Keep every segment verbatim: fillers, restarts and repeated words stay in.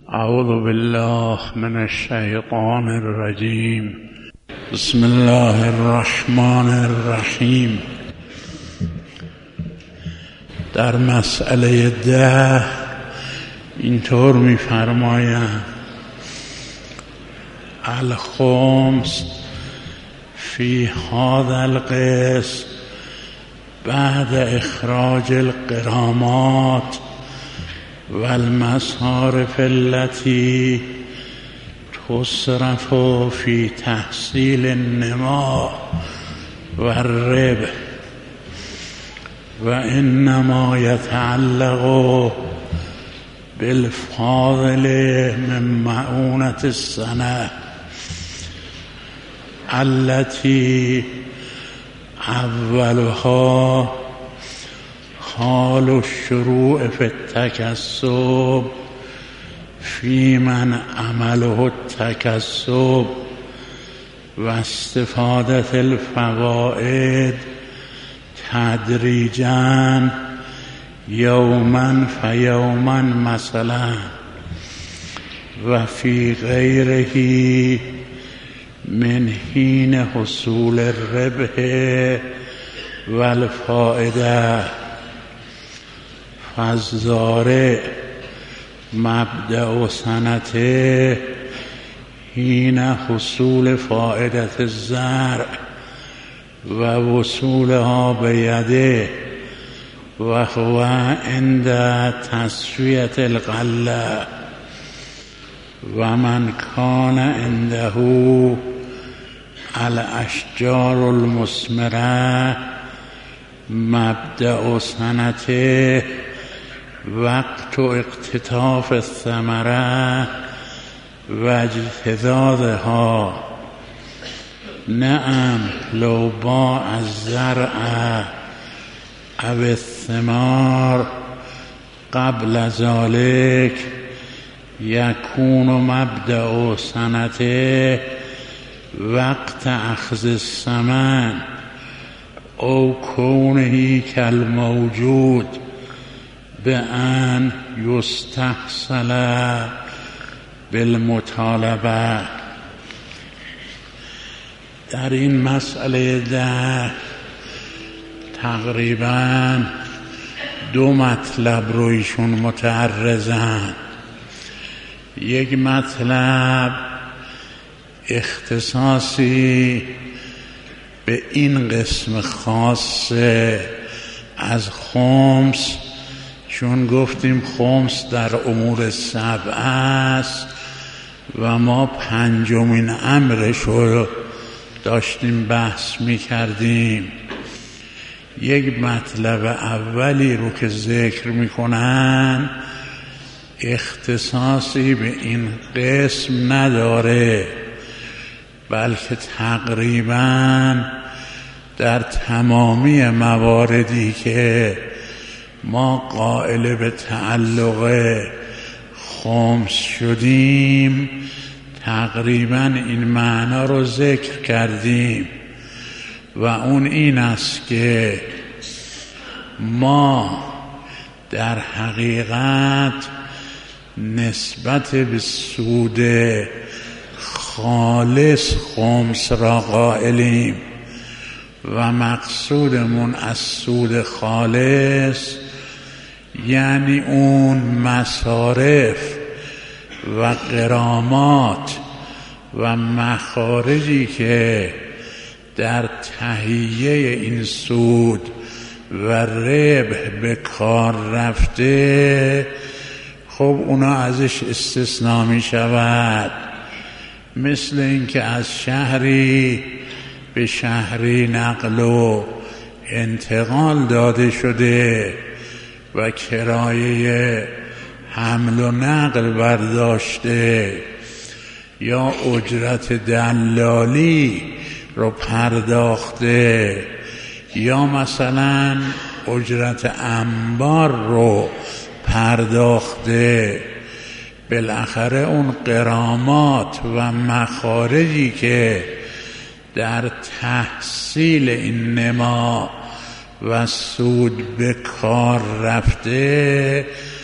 اعوذ بالله من الشیطان الرجیم. بسم الله الرحمن الرحیم. در مسئله ده اینطور می‌فرمایند: الخمس فی هذا القسم بعد اخراج الغرامات والمصارف التي تصرف في تحصيل النماء والربح، وإنما يتعلق بالفاضل من مؤونة السنة التي أولها حال الشروع في التكسب في من عمله التكسب واستفادة الفوائد تدريجا يوما فيوما مثلا، وفي غيره من حين حصول الربح والفائدة، فالزارع مبدأ سنته حين حصول فائدة الزرع ووصولها بيده، وهو عند تسوية الغلة. ومن كان عنده الأشجار المثمرة مبدأ سنته وقت اقتطاف الثمرة واجتذاذها. نعم لو باع الزرع أو الثمار قبل ذلك يكون مبدأ سنته وقت أخذ الثمن أو كونه كالموجود بأن يستحصل بالمطالبه. در این مسئله ده تقریبا دو مطلب رو ایشون متعرضن. یک مطلب اختصاصی به این قسم خاص از خمس، چون گفتیم خمس در امور سبع است و ما پنجمین امرش رو داشتیم بحث می کردیم. یک مطلب اولی رو که ذکر می کنن اختصاصی به این قسم نداره، بلکه تقریبا در تمامی مواردی که ما قائل به تعلق خمس شدیم تقریبا این معنا رو ذکر کردیم، و اون این است که ما در حقیقت نسبت به سود خالص خمس را قائلیم و مقصودمون از سود خالص یعنی اون مصارف و غرامات و مخارجی که در تهیه این سود و ربح به کار رفته، خب اونا ازش استثناء می شود. مثل اینکه از شهری به شهری نقل و انتقال داده شده و کرایه حمل و نقل برداشته یا اجرت دلالی رو پرداخته یا مثلا اجرت انبار رو پرداخته، بالاخره اون غرامات و مخارجی که در تحصیل این نما و سود به کار رفته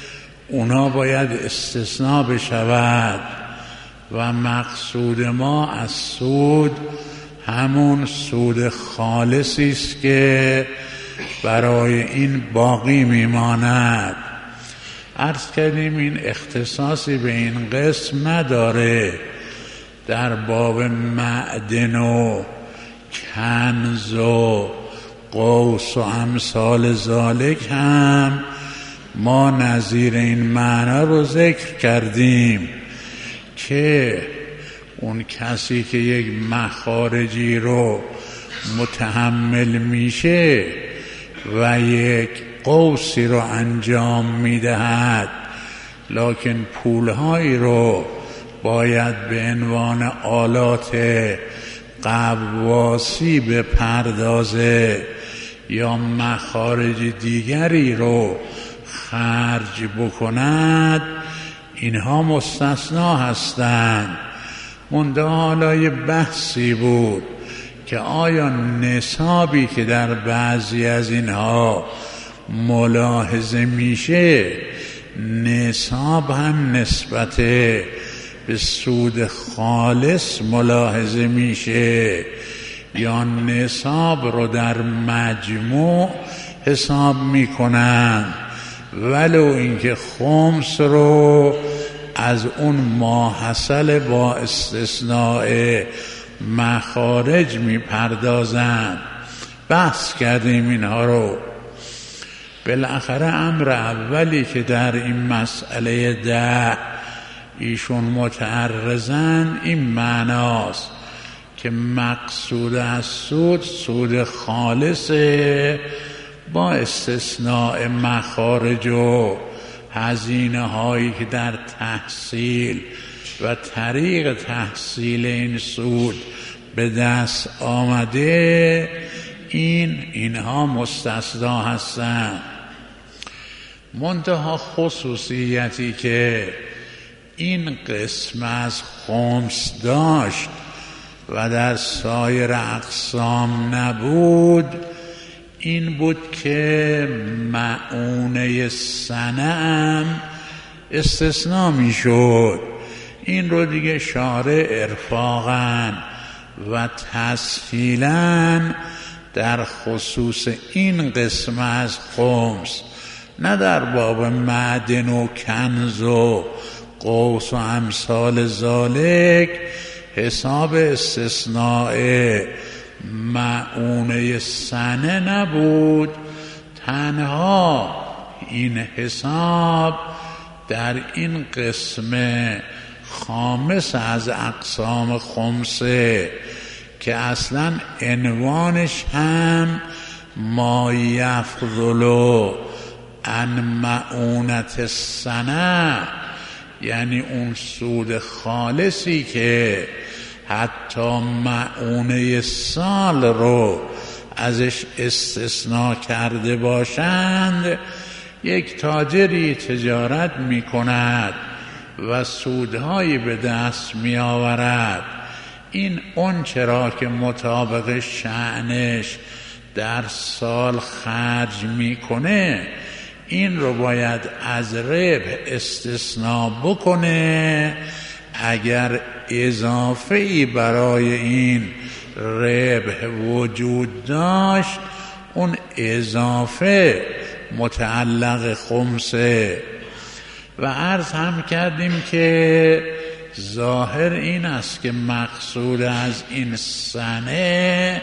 اونا باید استثناء بشود و مقصود ما از سود همون سود خالصی است که برای این باقی میماند. عرض کردیم این اختصاصی به این قسم نداره. در باب معدن و کنز و قوس و امثال ذالک هم ما نظیر این معنا رو ذکر کردیم که اون کسی که یک مخارجی رو متحمل میشه و یک قوسی رو انجام میدهد لکن پولهایی رو باید به عنوان آلات قواسی بپردازه یا مخارج دیگری رو خرج بکند، اینها مستثنا هستند. منده حالا یه بحثی بود که آیا نصابی که در بعضی از اینها ملاحظه میشه نصاب هم نسبت به سود خالص ملاحظه میشه یا نصاب رو در مجموع حساب میکنن، ولو اینکه خمس رو از اون ماحصل با استثناء مخارج میپردازن. بحث کردیم اینها رو. بالاخره امر اولی که در این مسئله ده ایشون متعرضن این معناست که مقصود از سود سود خالصه با استثناء مخارج و هزینه هایی که در تحصیل و طریق تحصیل این سود به دست آمده، این اینها مستثنا هستند. منتها خصوصیتی که این قسم از خمس داشت و در سایر اقسام نبود این بود که معونه سنه هم استثناء می شد. این رو دیگه شارع ارفاقاً و تسهیلاً در خصوص این قسم از خمس، نه در باب معدن و کنز و قوس و امثال ذالک، حساب استثناء معونه سنه نبود. تنها این حساب در این قسم خامس از اقسام خمسه که اصلا عنوانش هم ما یفضل عن معونت سنه، یعنی اون سود خالصی که حتی معونه سال رو ازش استثناء کرده باشند. یک تاجری تجارت می کند و سودهایی به دست می آورد، این اون چرا که مطابق شأنش در سال خرج می کنه این رو باید از ربح استثناء بکنه. اگر اضافه‌ای برای این ربح وجود داشت اون اضافه متعلق خمسه. و عرض هم کردیم که ظاهر این است که مقصود از این سنه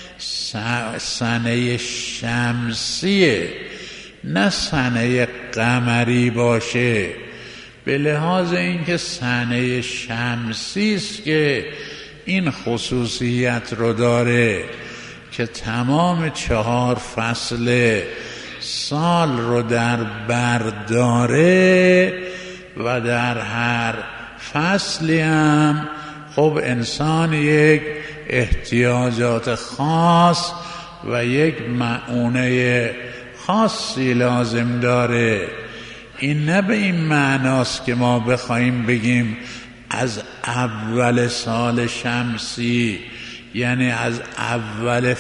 سنه شمسیه، نه سنه قمری باشه. به لحاظ اینکه سنه شمسی است که این خصوصیت رو داره که تمام چهار فصل سال رو در بر داره و در هر فصلی هم خب انسان یک احتیاجات خاص و یک معونه خاصی لازم داره. این نه به این معناست که ما بخوایم بگیم از اول سال شمسی یعنی از اول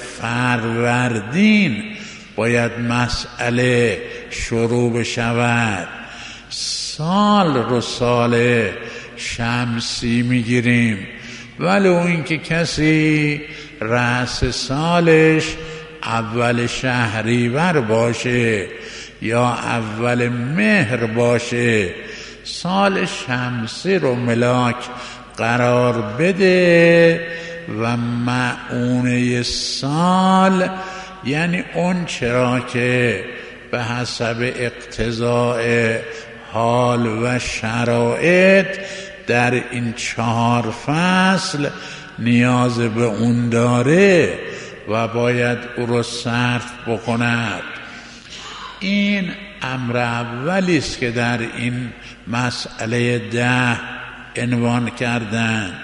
فروردین باید مسئله شروع بشود. سال رو سال شمسی میگیریم، ولو اینکه کسی رأس سالش اول شهریور باشه یا اول مهر باشه، سال شمسی رو ملاک قرار بده و معونه سال یعنی اون چرا که به حسب اقتضاء حال و شرایط در این چهار فصل نیاز به اون داره و باید او رو صرف بکند. این امر اولی است که در این مسئله ده عنوان کردن.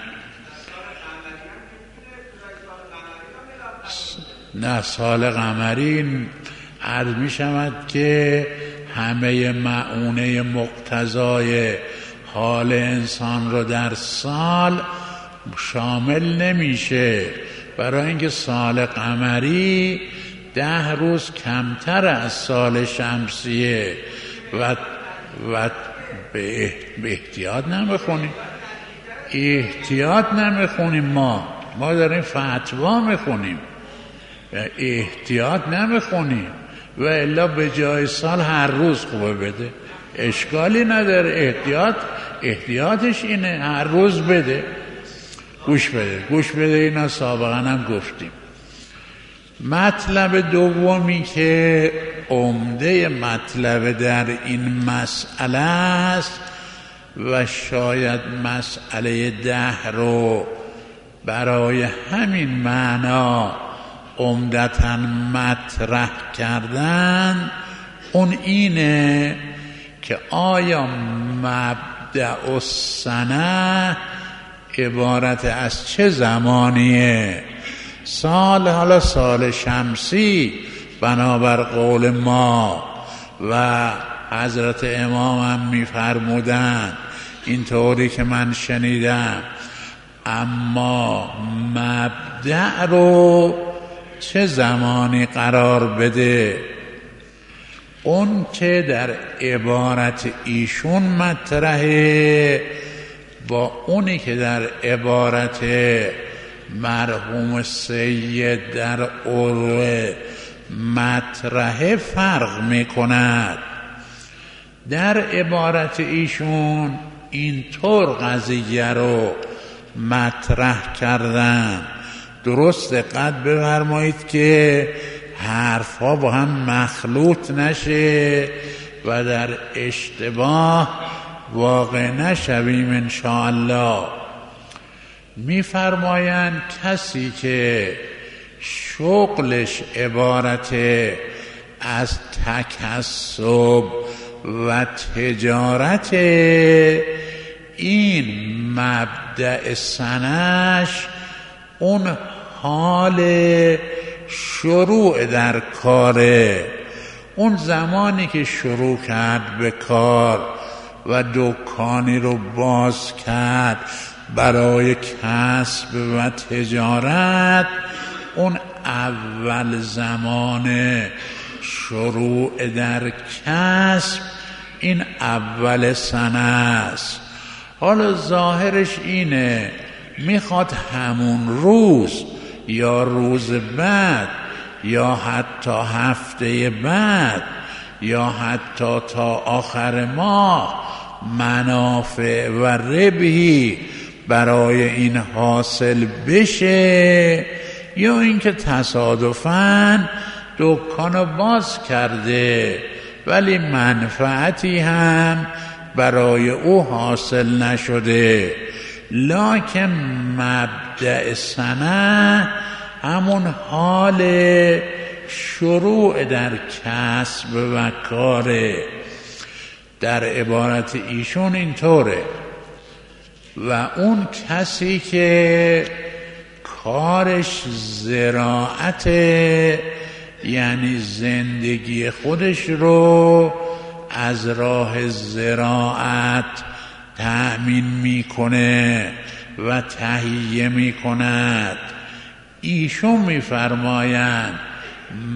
نه، سال قمری عرض می شود که همه معونه مقتضای حال انسان رو در سال شامل نمیشه، برای اینکه سال قمری ده روز کمتر از سال شمسیه و و به احتیاط نمیخونیم احتیاط نمیخونیم ما ما داریم فتوا میخونیم، احتیاط نمیخونیم و الا به جای سال هر روز خوبه بده، اشکالی نداره. احتیاط احتیاطش اینه هر روز بده. گوش بده گوش بده اینا سابقا هم گفتیم. مطلب دومی که عمده مطلب در این مسئله است و شاید مسئله ده رو برای همین معنا عمدتاً مطرح کردن، اون اینه که آیا مبدأ السنه عبارت از چه زمانیه؟ سال، حالا سال شمسی بنابر قول ما و حضرت امام هم می‌فرمودند اینطوری که من شنیدم، اما مبدأ رو چه زمانی قرار بده؟ اون که در عبارت ایشون مطرحه با اونی که در عبارت مرحوم سید در عروه مطرحه فرق میکند. در عبارت ایشون اینطور قضیه رو مطرح کردن. درست دقت بفرمایید که حرفها با هم مخلوط نشه و در اشتباه واقع نشویم انشاءالله. میفرمایند کسی که شغلش عبارت از تکسب و تجارت، این مبدأ سنش اون حال شروع در کاره، اون زمانی که شروع کرد به کار و دکانی رو باز کرد برای کسب و تجارت، اون اول زمان شروع در کسب این اول سنه است. حالا ظاهرش اینه میخواد همون روز یا روز بعد یا حتی هفته بعد یا حتی تا آخر ماه منافع و ربحی برای این حاصل بشه، یا اینکه تصادفاً دکانو باز کرده ولی منفعتی هم برای او حاصل نشده. لکن مبدأ سنه همون حال شروع در کسب و کاره. در عبارت ایشون اینطوره. و اون کسی که کارش زراعت، یعنی زندگی خودش رو از راه زراعت تأمین میکنه و تهیه میکند، ایشون میفرمایند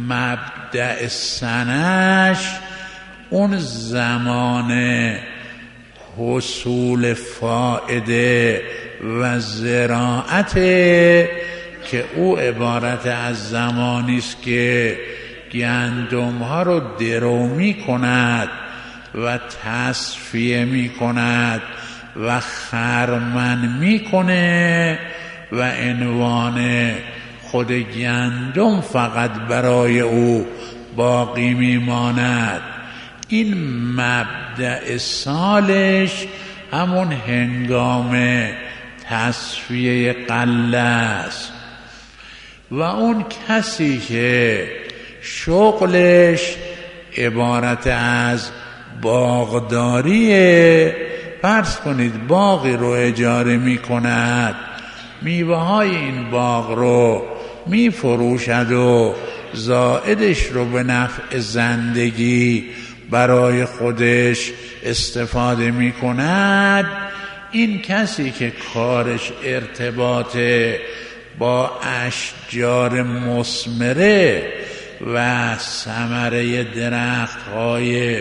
مبدأ سنش اون زمان حصول فائده و زراعت، که او عبارت از زمانی است که گندم ها رو درو می کند و تصفیه می کند و خرمن می کنه و عنوان خود گندم فقط برای او باقی می ماند. این مبدأ سالش همون هنگام تصفیه غله است. و اون کسی که شغلش عبارت از باغداریه، فرض کنید باغی رو اجاره می کند، میوه های این باغ رو می فروشد و زائدش رو به نفع زندگی برای خودش استفاده می کند. این کسی که کارش ارتباط با اشجار مثمره و ثمره درخت های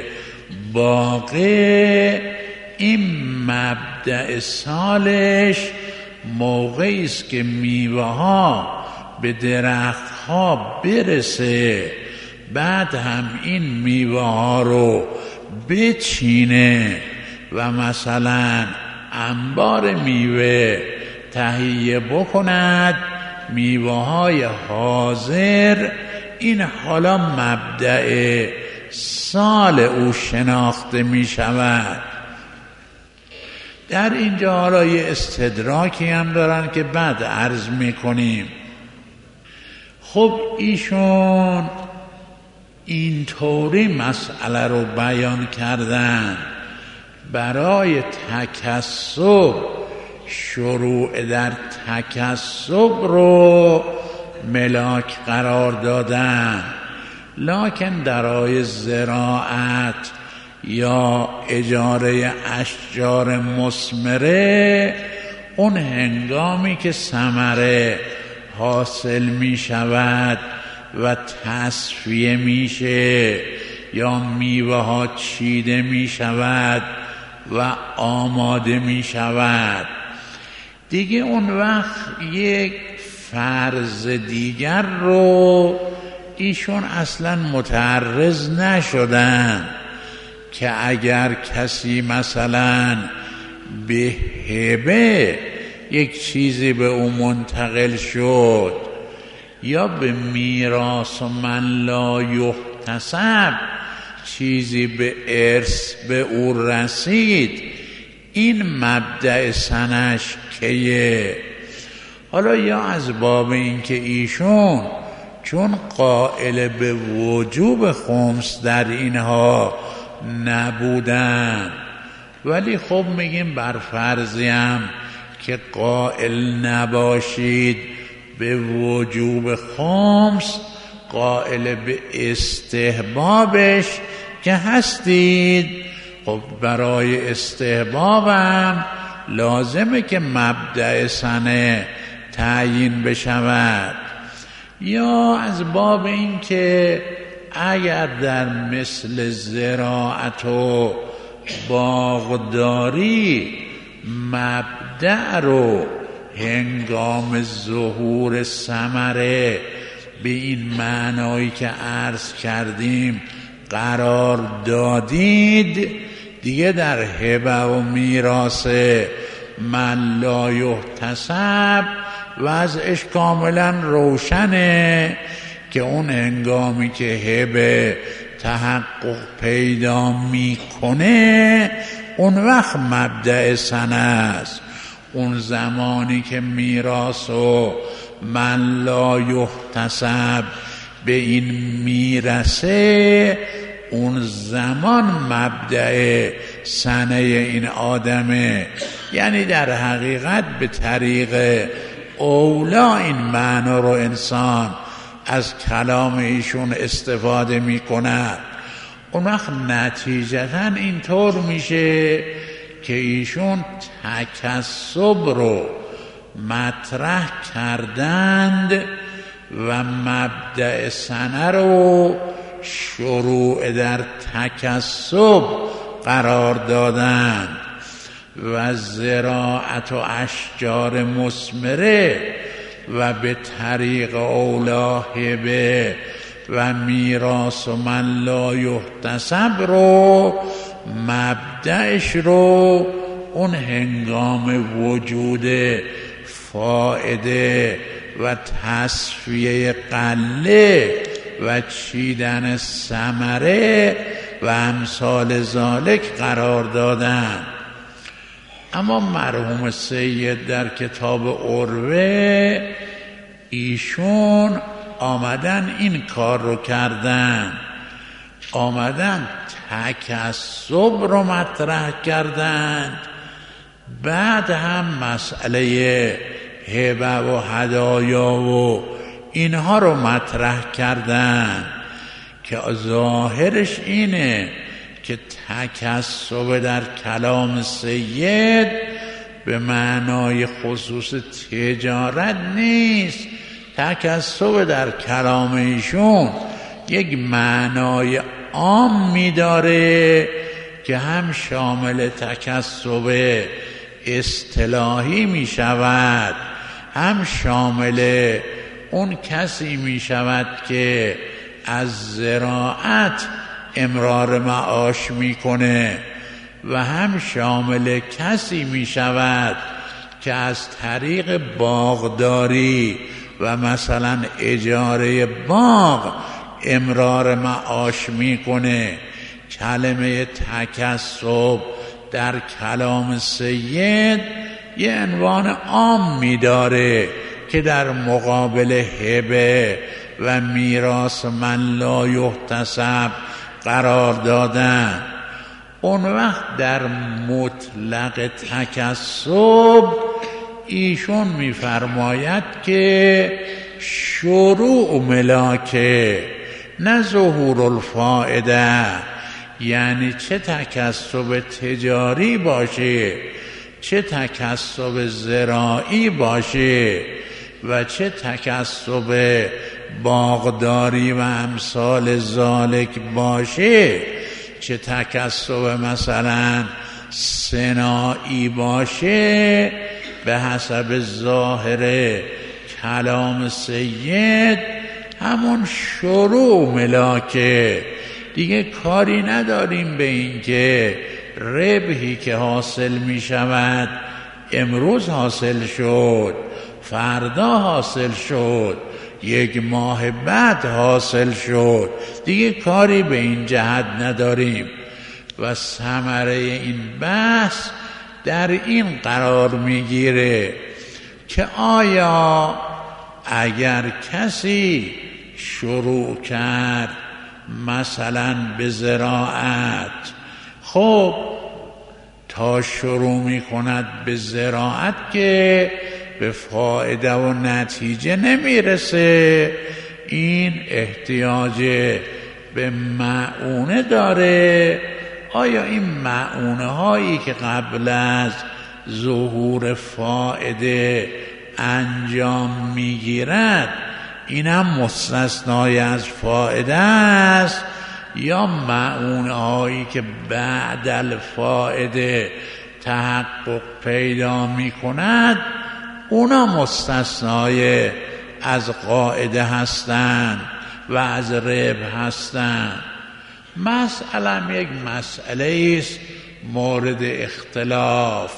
باغه، این مبدأ سالش موقعی است که میوه ها به درخت ها برسه، بعد هم این میوه ها رو بچینه و مثلا انبار میوه تهیه بکند، میوه های حاضر. این حالا مبدأ سال او شناخته می شود. در اینجا حالا یه استدراکی هم دارن که بعد عرض می کنیم. خب ایشون اینطوری مسئله رو بیان کردن، برای تکسب شروع در تکسب رو ملاک قرار دادن، لکن درای زراعت یا اجاره اشجار مثمره، اون هنگامی که ثمره حاصل می شود و تصفیه میشه یا میوه ها چیده می شود و آماده می شود، دیگه اون وقت یک فرض دیگر رو ایشون اصلا متعرض نشدن که اگر کسی مثلا به هبه یک چیزی به او منتقل شد یا به میراث و من لا یحتسب چیزی به ارث به او رسید، این مبدأ سنش کیه؟ حالا یا از باب این که ایشون چون قائل به وجوب خمس در اینها نبودن، ولی خب میگیم بر فرضیم که قائل نباشید به وجوب خمس، قائل به استحبابش که هستید، خب برای استحبابم لازمه که مبدأ سنه تعیین بشود. یا از باب این که اگر در مثل زراعت و باغداری مبدأ رو هنگام ظهور ثمره به این معنایی که عرض کردیم قرار دادید، دیگه در هبه و میراث من لا یحتسب وضعش کاملا روشنه که اون هنگامی که هبه تحقق پیدا میکنه اون وقت مبدأ سنه است. اون زمانی که میراث و من لا یحتسب به این میرسه، اون زمان مبدأ سنه این آدمه. یعنی در حقیقت به طریق اولا این معنا رو انسان از کلام ایشون استفاده می کند. اون وقت نتیجتاً اینطور میشه که ایشون تکسب رو مطرح کردند و مبدأ سنه رو شروع در تکسب قرار دادند. و زراعت و اشجار مثمره و به طریق اولاهبه و میراث و من لا یحتسب رو مبدأش رو اون هنگام وجود فائده و تصفیه قله و چیدن ثمره و امثال ذالک قرار دادن. اما مرحوم سید در کتاب عروه ایشون آمدن این کار رو کردن، آمدن تکسب رو مطرح کردن، بعد هم مسئله هبه و هدایا و اینها رو مطرح کردن که ظاهرش اینه که تکسب در کلام سید به معنای خصوص تجارت نیست. تکسب در کلام ایشون یک معنای عام می‌داره که هم شامل تکسب اصطلاحی می شود، هم شامل اون کسی می شود که از زراعت امرار معاش میکنه و هم شامل کسی می شود که از طریق باغداری و مثلا اجاره باغ امرار معاش میکنه. کلمه تکسب در کلام سید یه عنوان عام می‌داره که در مقابل هبه و میراث من لا یحتسب قرار دادن. اون وقت در مطلق تکسب ایشون می‌فرماید که شروع ملاکه نه ظهور الفائده، یعنی چه تکسب تجاری باشه، چه تکسب زراعی باشه و چه تکسب باغداری و امثال ذالک باشه، چه تکسب مثلا صناعی باشه، به حسب ظاهر کلام سید همون شروع ملاکه. دیگه کاری نداریم به این که ربحی که حاصل می شود امروز حاصل شد، فردا حاصل شد، یک ماه بعد حاصل شد، دیگه کاری به این جهت نداریم. و ثمره این بحث در این قرار میگیره که آیا اگر کسی شروع کرد مثلا به زراعت، خب تا شروع می کند به زراعت که به فایده و نتیجه نمی رسه، این احتیاج به معونه داره. آیا این معونه هایی که قبل از ظهور فایده انجام می گیرد این هم مستثنای از فایده است، یا معونه هایی که بعد الفایده تحقق پیدا می کند اونا مستثنای از قاعده هستند و از ربح هستند. مسئله یک مسئله است مورد اختلاف.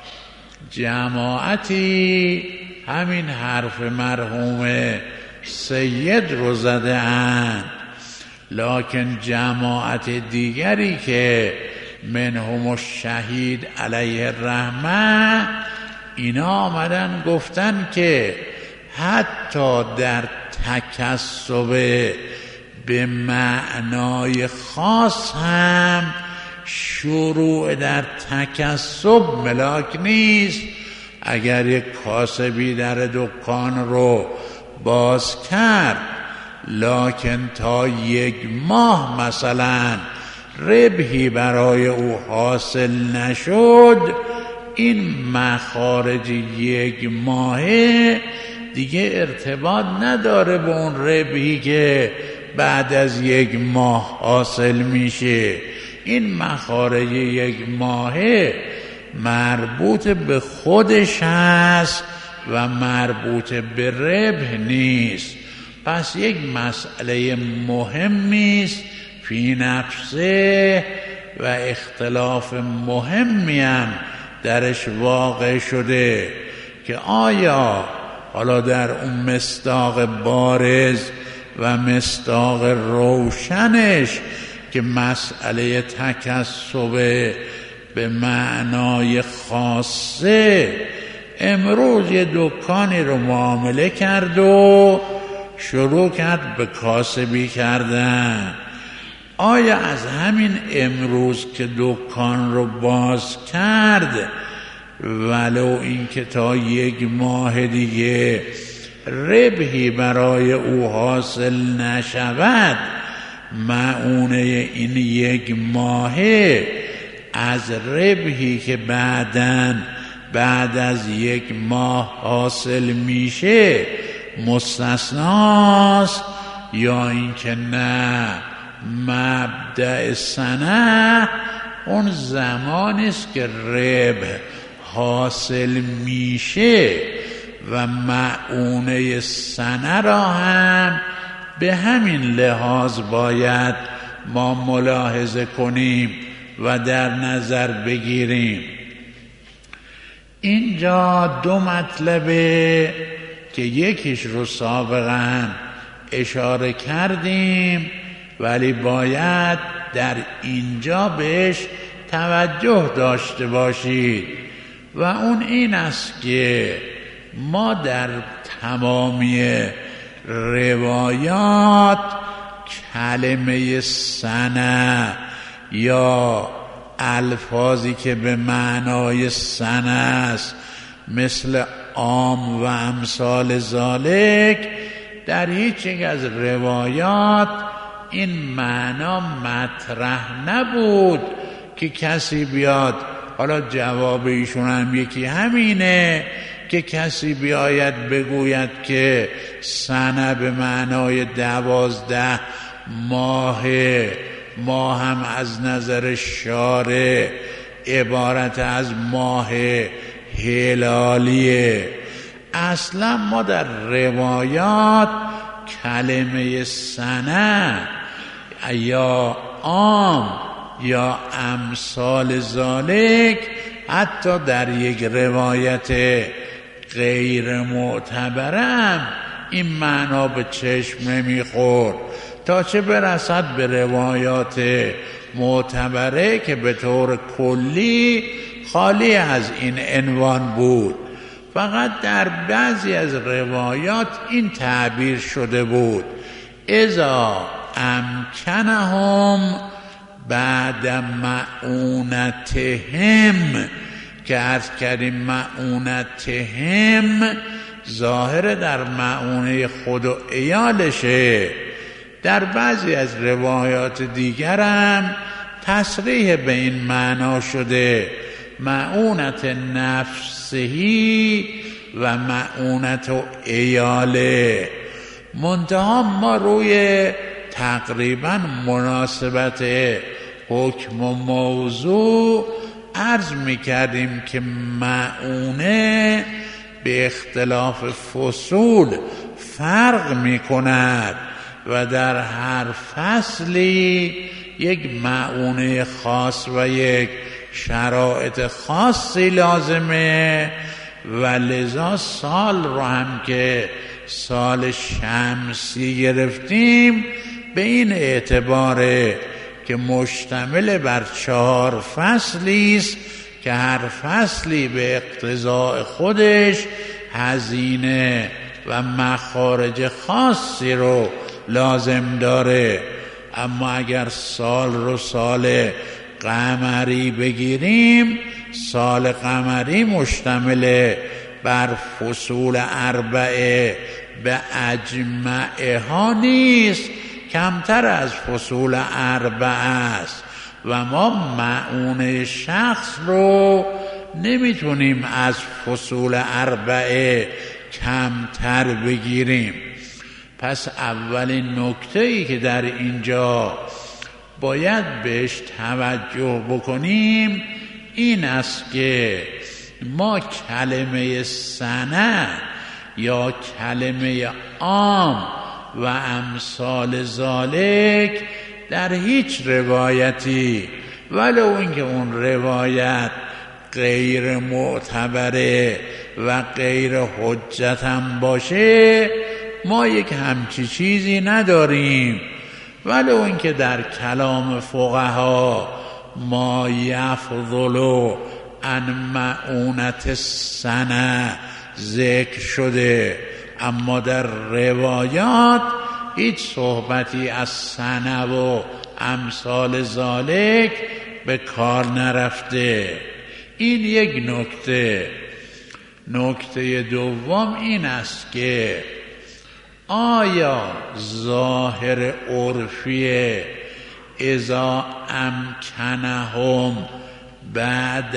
جماعتی همین حرف مرحوم سید رو زده اند، لکن جماعت دیگری که منهم الشهید علیه الرحمه اینا آمدن گفتن که حتی در تکسب به معنای خاص هم شروع در تکسب ملاک نیست. اگر یک کاسبی در دکان رو باز کرد لکن تا یک ماه مثلا ربحی برای او حاصل نشد، این مخارج یک ماهه دیگه ارتباط نداره به اون ربحی که بعد از یک ماه حاصل میشه. این مخارج یک ماهه مربوط به خودش هست و مربوط به ربح نیست. پس یک مسئله مهمی است فی نفسه و اختلاف مهمی هم درش واقع شده که آیا حالا در اون مصداق بارز و مصداق روشنش که مسئله تکسب به معنای خاصه، امروز یه دکانی رو معامله کرد و شروع کرد به کاسبی کردن. آیا از همین امروز که دکان رو باز کرد ولو اینکه تا یک ماه دیگه ربحی برای او حاصل نشود، معونه این یک ماهه از ربحی که بعداً بعد از یک ماه حاصل میشه مستثناست، یا اینکه نه مبدأ سنه اون زمانی است که ربح حاصل میشه و معونه سنه را هم به همین لحاظ باید ما ملاحظه کنیم و در نظر بگیریم. اینجا دو مطلبه که یکیش رو سابقا اشاره کردیم ولی باید در اینجا بهش توجه داشته باشید و اون این است که ما در تمامی روایات کلمه سنه یا الفاظی که به معنای سنه است مثل عام و امثال ذالک، در هیچ یک از روایات این معنا مطرح نبود که کسی بیاد، حالا جواب ایشون هم یکی همینه، که کسی بیاید بگوید که سنه به معنای دوازده ماه، ما هم از نظر شارع عبارت از ماه هلالیه. اصلا ما در روایات کلمه سنه یا عام یا امثال ذالک حتی در یک روایت غیر معتبرم این معنا به چشم نمیخورد، تا چه برسد به روایات معتبره که به طور کلی خالی از این عنوان بود. فقط در بعضی از روایات این تعبیر شده بود اذا امکنهم بعد معونتهم، که عرض کردیم معونتهم ظاهر در معونه خود و ایالشه. در بعضی از روایات دیگرم تصریح به این معنا شده معونت نفسهی و معونت و ایاله. منتها ما روی تقریبا مناسبت حکم و موضوع عرض می کردیم که معونه به اختلاف فصول فرق می کند و در هر فصلی یک معونه خاص و یک شرایط خاصی لازمه و لذا سال رو هم که سال شمسی گرفتیم به این اعتباره که مشتمل بر چهار فصلی است که هر فصلی به اقتضاء خودش هزینه و مخارج خاصی رو لازم داره. اما اگر سال رو سال قمری بگیریم، سال قمری مشتمل بر فصول اربعه به اجمعه ها نیست، کمتر از فصول اربعه است و ما معونه شخص رو نمیتونیم از فصول اربعه کمتر بگیریم. پس اولین نکته‌ای که در اینجا باید بهش توجه بکنیم این است که ما کلمه سنه یا کلمه عام و امثال ذالک در هیچ روایتی ولو اینکه اون روایت غیر معتبره و غیر حجت هم باشه ما یک همچی چیزی نداریم، ولو اینکه در کلام فقها ما یفضل عن معونت سنه ذکر شده، اما در روایات هیچ صحبتی از سنه و امثال ذالک به کار نرفته. این یک نکته. نکته دوم این است که آیا ظاهر عرفی اذا امکنهم بعد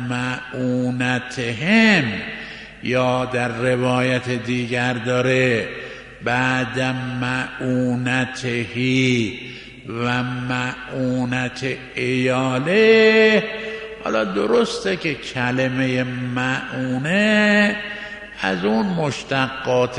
معونتهم، یا در روایت دیگر داره بعد معونتهی و معونت ایاله. حالا درسته که کلمه معونه از اون مشتقات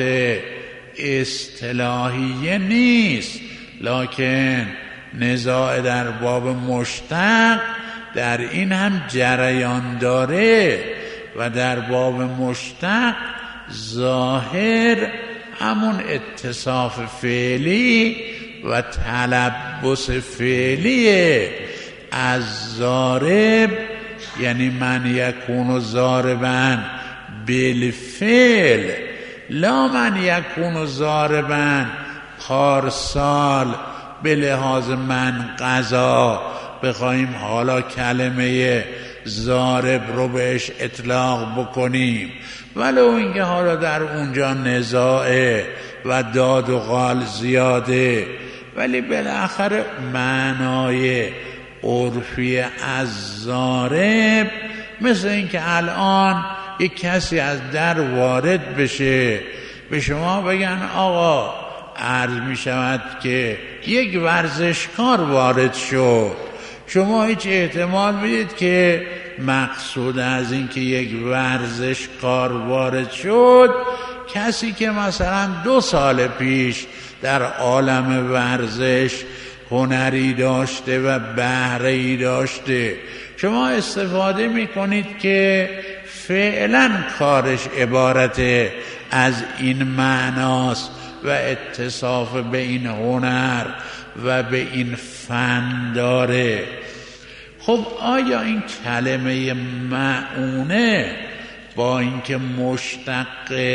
اصطلاحیه نیست، لکن نزاع در باب مشتق در این هم جریان داره و در باب مشتق ظاهر همون اتصاف فعلی و تلبس فعلیه. از ضارب یعنی من یکون ضاربا بالفعل، لا من یکون ضاربا پارسال به لحاظ من قضا بخوایم حالا کلمه ضارب رو بهش اطلاق بکنیم، ولو اینکه حالا در اونجا نزاعه و داد و قال زیاده، ولی بالاخره معنای عرفی از ضارب مثل اینکه الان یک کسی از در وارد بشه به شما بگن آقا عرض می شود که یک ورزشکار وارد شد، شما هیچ احتمال میدید که مقصود از این که یک ورزشکار وارد شد کسی که مثلا دو سال پیش در عالم ورزش هنری داشته و بهره‌ای داشته، شما استفاده میکنید که فعلا کارش عبارت از این معناست و اتصاف به این هنر و به این فن داره. خب آیا این کلمه معونه با اینکه مشتق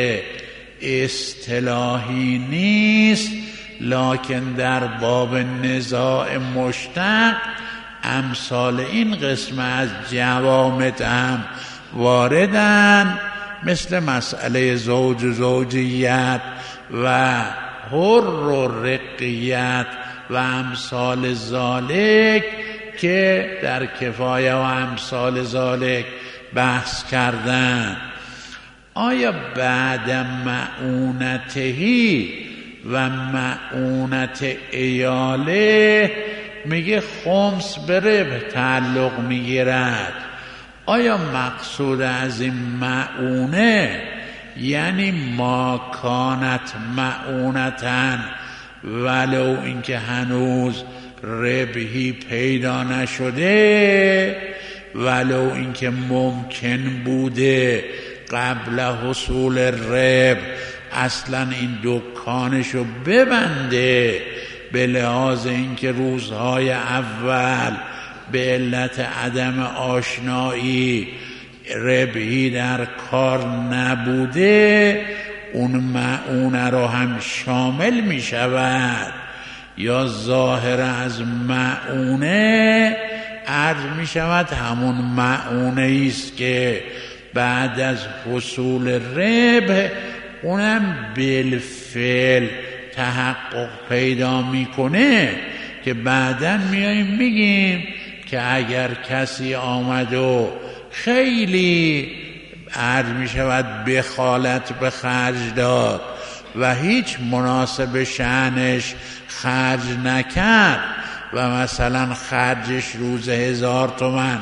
اصطلاحی نیست لکن در باب نزاع مشتق امثال این قسم از جوامد هم واردن، مثل مسئله زوج و زوجیت و حر و رقیت و امثال ذالک که در کفایه و امثال ذالک بحث کردن. آیا بعد معونتهی و معونت ایاله میگه خمس بره به تعلق میگیرد، آیا مقصود از این معونه یعنی ما کانت معونتن ولو اینکه هنوز ربحی پیدا نشده، ولو اینکه ممکن بوده قبل حصول ربح اصلا این دکانشو ببنده به لحاظ اینکه روزهای اول به علت عدم آشنایی ربحی در کار نبوده، اون معونه رو هم شامل می شود. یا ظاهر از معونه عرض می شود همون معونه است که بعد از حصول ربح اونم بالفعل تحقق پیدا میکنه، که بعداً میاییم میگیم که اگر کسی آمد و خیلی عرض میشود بخالت به خرج داد و هیچ مناسب شأنش خرج نکرد و مثلا خرجش روز هزار تومن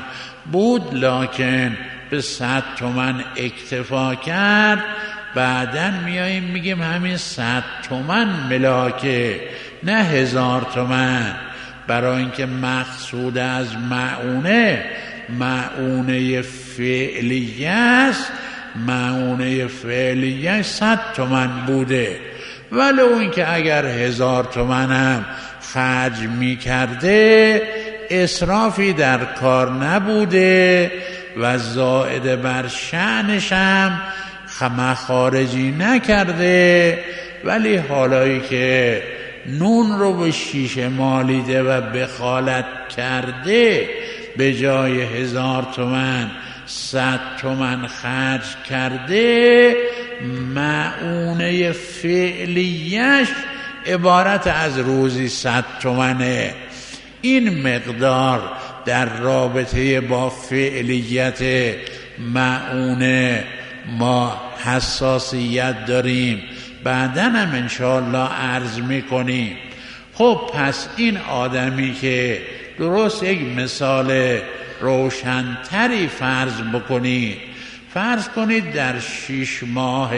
بود، لکن به صد تومن اکتفا کرد. بعدن میاییم میگیم همین صد تومن ملاکه، نه هزار تومن، برای اینکه مقصود از معونه معونه فعلیه است. معونه فعلیه صد تومن بوده، ولی اون که اگر هزار تومن هم خرج می کرده اسرافی در کار نبوده و زائد بر شأنش هم مخارجی نکرده. ولی حالایی که نون رو به شیشه مالیده و بخالت کرده، به جای هزار تومن صد تومن خرج کرده، معونه فعلیش عبارت از روزی صد تومنه. این مقدار در رابطه با فعلیت معونه ما حساسیت داریم، بعداً هم انشاءالله عرض میکنیم. خب پس این آدمی که درست یک مثال روشنتری فرض بکنید، فرض کنید در شش ماه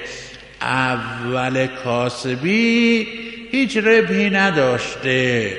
اول کاسبی هیچ ربحی نداشته،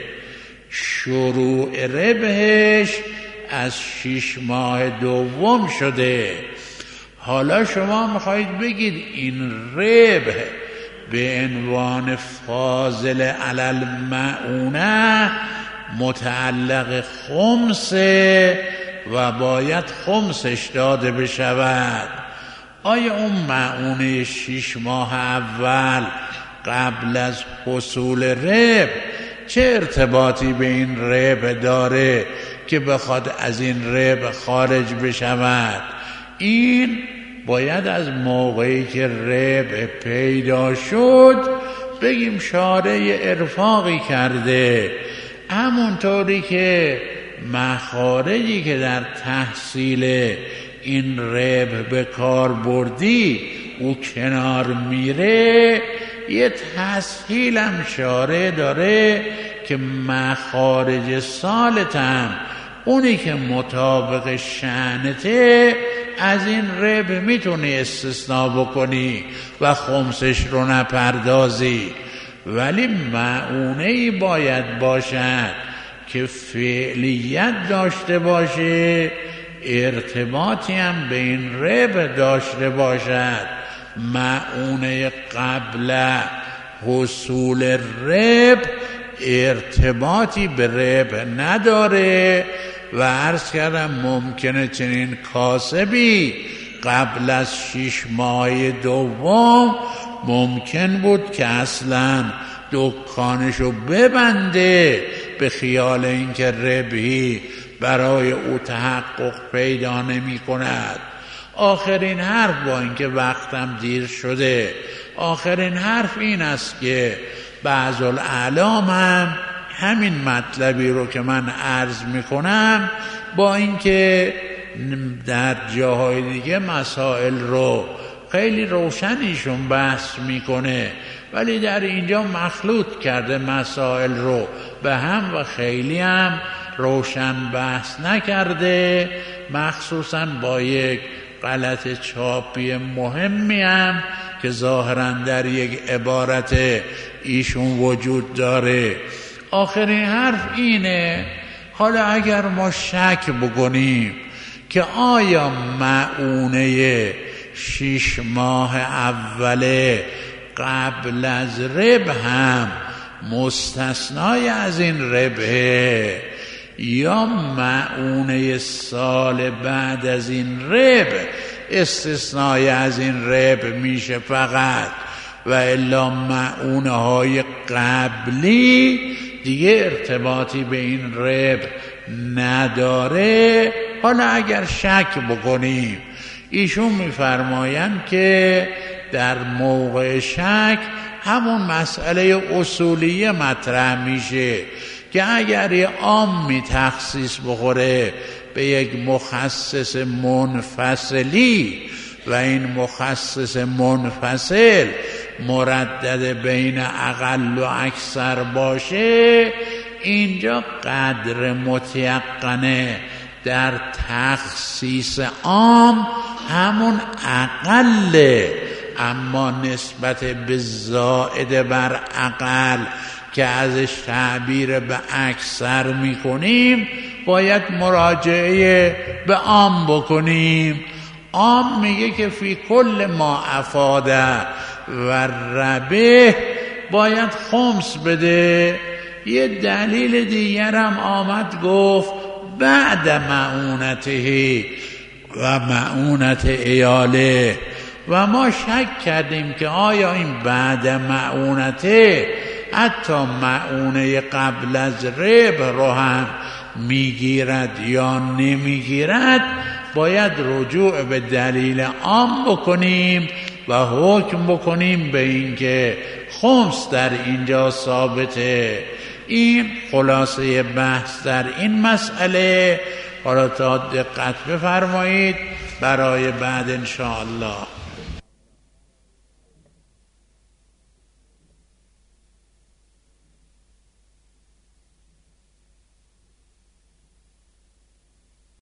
شروع ربحش از شش ماه دوم شده. حالا شما میخواید بگید این ربح به عنوان فاضل علی المعونه متعلق خمسه و باید خمسش داده بشود. آیا اون معونه شش ماه اول قبل از حصول ربح چه ارتباطی به این ربح داره که بخواد از این ربح خارج بشود؟ این باید از موقعی که ربح پیدا شد بگیم شارع ارفاقی کرده، همونطوری که مخارجی که در تحصیل این ربح به کار بردی او کنار میره، یه تسهیلم شارع داره که مخارج سالتم اونی که مطابق شأنته از این ربح میتونی استثناء بکنی و خمسش رو نپردازی. ولی معونه‌ای باید باشد که فعلیت داشته باشه، ارتباطی هم به این ربح داشته باشد. معونه قبل حصول ربح ارتباطی به ربح نداره و عرض کردم ممکنه چنین کاسبی قبل از شش ماه دوم ممکن بود که اصلا دکانشو ببنده به خیال اینکه ربحی برای او تحقق پیدا نمی کند. آخرین حرف، با اینکه وقتم دیر شده، آخرین حرف این است که بعض الاعلام هم همین مطلبی رو که من عرض میکنم، با اینکه در جاهای دیگه مسائل رو خیلی روشنیشون بحث میکنه، ولی در اینجا مخلوط کرده مسائل رو به هم و خیلی هم روشن بحث نکرده، مخصوصا با یک غلط چاپی مهمی هم که ظاهراً در یک عبارت ایشون وجود داره. آخرین حرف اینه، حالا اگر ما شک بکنیم که آیا معونه شش ماه اوله قبل از ربح هم مستثنای از این ربحه یا معونه سال بعد از این ربح استثنای از این ربح میشه فقط، و الا معونه های قبلی دیگه ارتباطی به این ربح نداره. حالا اگر شک بکنیم، ایشون میفرمایند که در موقع شک همون مسئله اصولیه مطرح میشه که اگر یه عامی تخصیص بخوره به یک مخصص منفصلی و این مخصص منفصل مردد بین اقل و اکثر باشه، اینجا قدر متیقنه در تخصیص عام همون اقله، اما نسبت به زائد بر اقل که ازش تعبیر به اکثر میکنیم باید مراجعه به عام بکنیم. عام میگه که فی کل ما افاده و ربه باید خمس بده. یه دلیل دیگرم آمد گفت بعد معونته و معونت ایاله، و ما شک کردیم که آیا این بعد معونته حتی معونه قبل از ربح رو هم میگیرد یا نمیگیرد. باید رجوع به دلیل عام بکنیم و حکم بکنیم به این که خمس در اینجا ثابته. این خلاصه بحث در این مسئله. حالا تا دقت بفرمایید برای بعد انشاءالله.